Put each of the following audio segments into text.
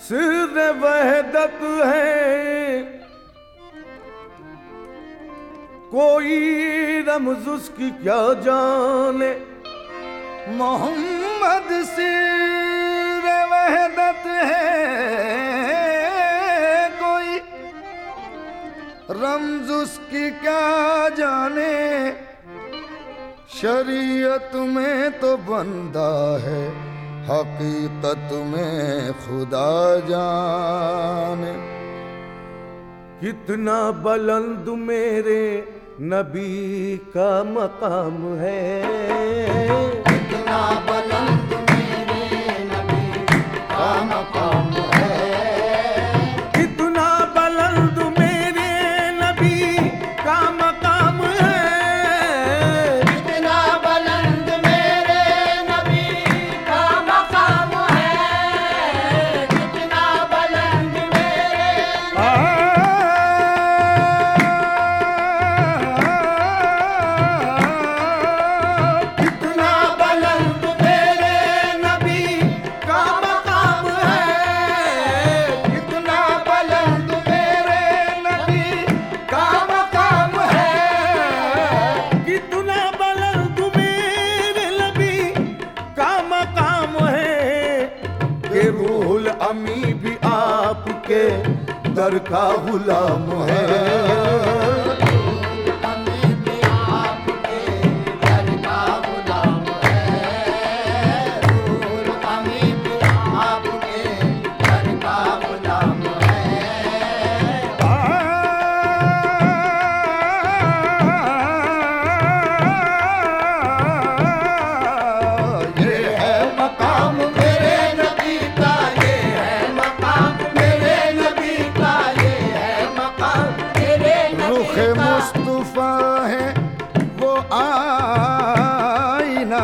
सिर वहदत है, कोई रमज़ उसकी क्या जाने। मोहम्मद सिर वहदत है, कोई रमज़ उसकी क्या जाने। शरीयत में तो बंदा है, हकीकत में खुदा जाने। कितना बुलंद मेरे नबी का मकाम है, कितना बुलंद मेरे नबी का मकाम है। कितना बुलंद मेरे नबी का मकाम है, कितना बुलंद मेरे नबी का मकाम है। कितना बुलंद मेरे अमी भी आपके दर का गुलाम है। अमी भी आपके दर का गुलाम है। अमी भी आपके दर का गुलाम है। ये है मकाम मेरे नबी का, ये है मकाम मेरे नबी का, ये है मकाम मेरे नबी का। रुख मुस्तफा है वो आईना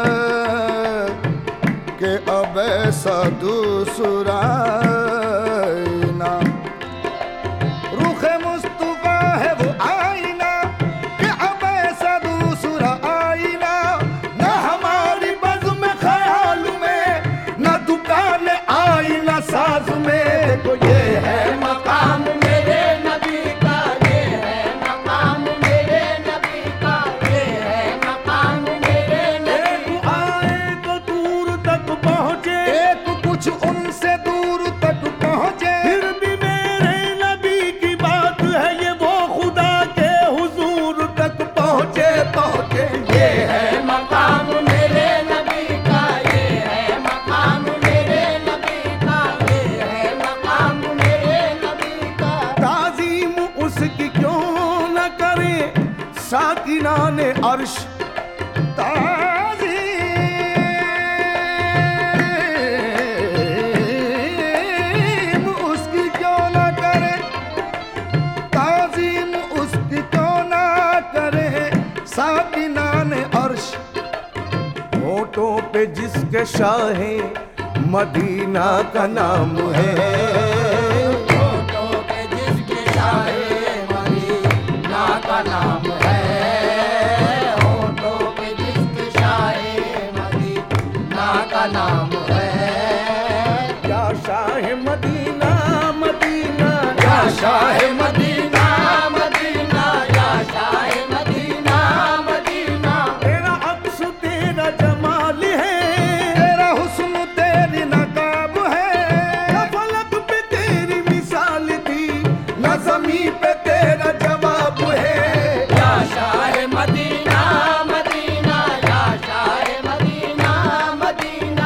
के अब ऐसा दूसरा आईना। रुख मुस्तफा है वो आईना के अब ऐसा दूसरा आईना। न हमारी बज़्म में ख्याल में, न दुकान आईना साज में। देखो ये है मकाम मेरे नबी का, ये है मकाम मेरे नबी का, ये है मकाम मेरे नबी का। आए तो दूर तक पहुँचे, एक कुछ उनसे दूर तक पहुँचे। फिर भी मेरे नबी की बात है, ये वो खुदा के हुजूर तक पहुँचे पहुँचे। ये है मकाम मेरे नबी का, ये है मकाम मेरे नबी का, ये है मकाम मेरे नबी का। ताज़ीम उसकी क्यों न करे साकिनाने अर्श। ताज़ीम उसकी क्यों न करे, ताज़ीम उसकी क्यों न करे साकिनाने अर्श। होठों पे जिसके शाहे मदीना का नाम है। होठों पे जिसके शाहे मदीना का नाम है। होठों पे जिसके शाहे मदीना का नाम है। या शाह मदीना मदीना, या शाह मदीना मदीना, या शाह मदीना मदीना। तेरा अक्स तेरा जमाल है, तेरा हुस्न तेरी नकाब है। न फलक पे तेरी मिसाल थी, न ज़मीं पे तेरा जवाब है। या शाह मदीना मदीना, या शाह मदीना मदीना।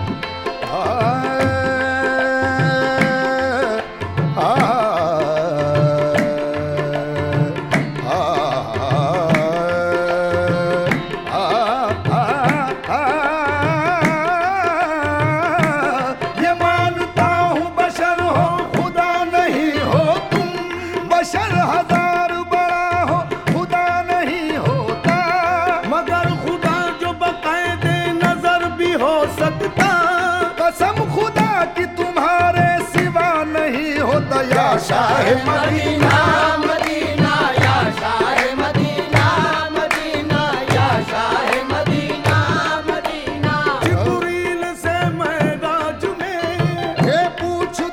ये मानता हूँ बशर हो खुदा नहीं हो तुम। बशर हजार बड़ा हो खुदा नहीं होता, मगर खुदा जो बाकायदे नजर भी हो सकता। कसम खुदा की तुम्हारे सिवा नहीं होता। या शाह मदीना मदीना, या शाह मदीना मदीना, या शाह मदीना मदीना। जिब्रील से महराज में ये पूछ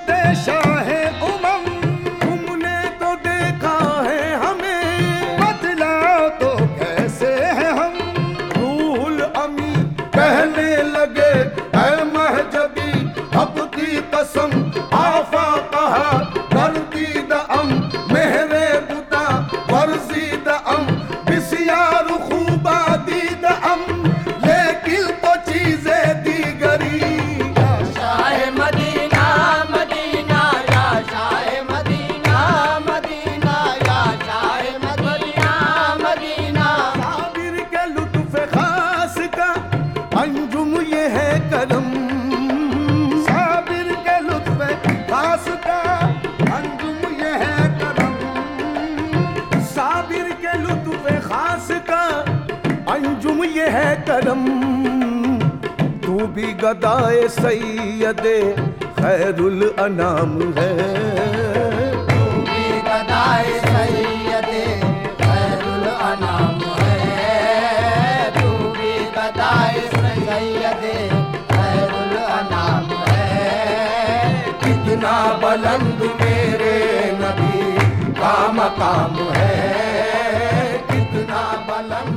है करम, तू भी गदाए सैयदे खैरुल अनाम है। तू भी गदाए सैयदे खैरुल अनाम है। तू भी गदाए सैयदे खैरुल अनाम है। कितना बुलंद मेरे नबी का मकाम है, कितना बुलंद